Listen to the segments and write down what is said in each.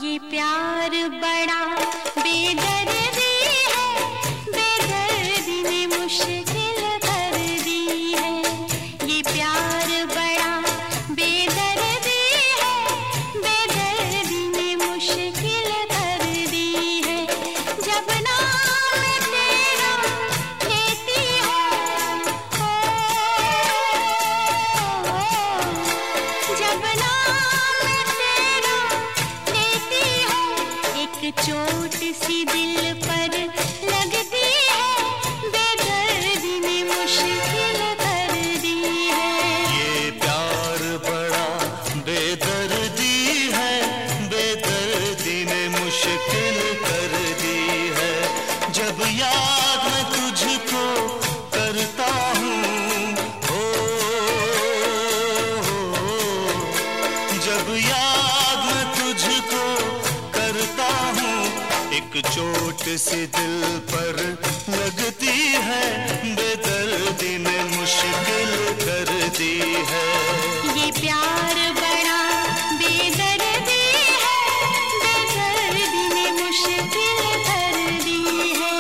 ये प्यार बड़ा बेदर्दी है, बेदर्दी ने मुश्किल कर दी है। ये प्यार बड़ा बेदर्दी है, बेदर्दी ने मुश्किल कर दी है। जब नाम तेरा लेती हूँ, जब नाम तेरा लेती हूँ, एक चोट सी दिल पर लगती है, बेदर्दी ने मुश्किल कर दी है। ये प्यार बड़ा बेदर्दी है, बेदर्दी ने मुश्किल कर दी है। जब याद मैं तुझको करता हूँ, ओ, जब याद मैं तुझको करता हूँ, एक चोट सी दिल पर लगती है, बेदर्दी ने मुश्किल कर दी है। ये प्यार बड़ा बेदर्दी है, बेदर्दी ने मुश्किल कर दी है।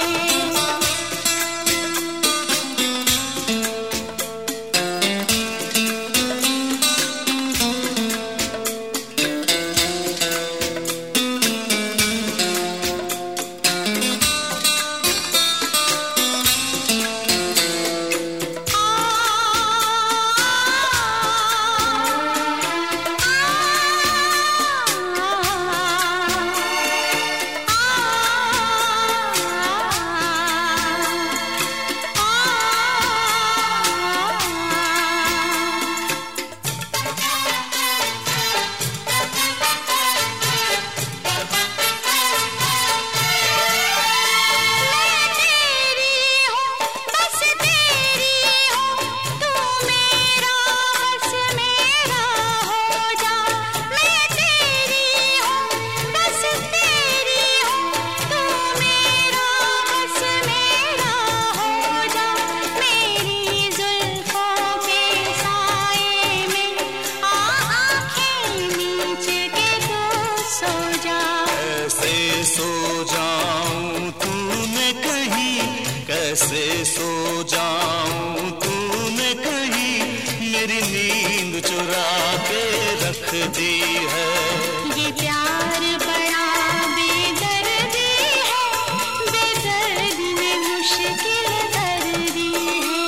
कैसे सो जाऊं तूने कहीं मेरी नींद चुरा के रख दी है। ये प्यार बड़ा बेदर्दी है, बेदर्दी ने मुश्किल कर दी है।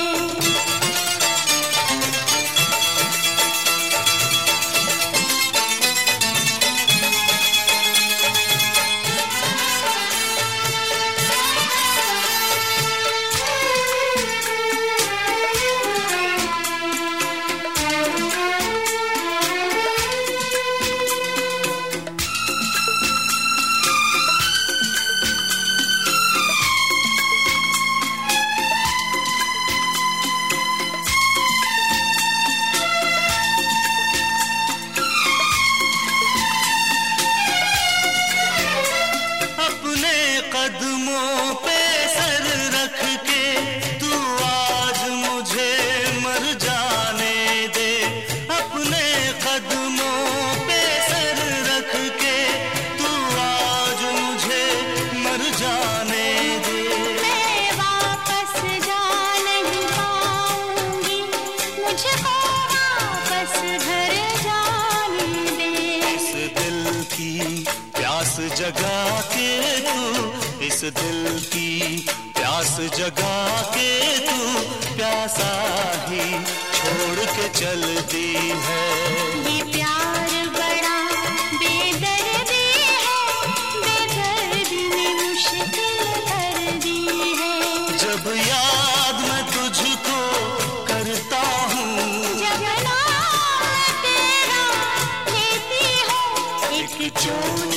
कदमों पे सर रख के तू आज मुझे मर जाने दे, अपने कदमों पे सर रख के तू आज मुझे मर जाने दे। मैं वापस जा नहीं पाऊंगी, मुझको वापस घर जाने दे। इस दिल की प्यास जगा के तू, इस दिल की प्यास जगा के तू प्यासा ही छोड़ के चलती है। ये प्यार बड़ा बेदर्दी है, बेदर्दी ने मुश्किल कर दी है। जब याद मैं तुझको करता हूँ, जब नाम तेरा लेती हूँ, एक चोट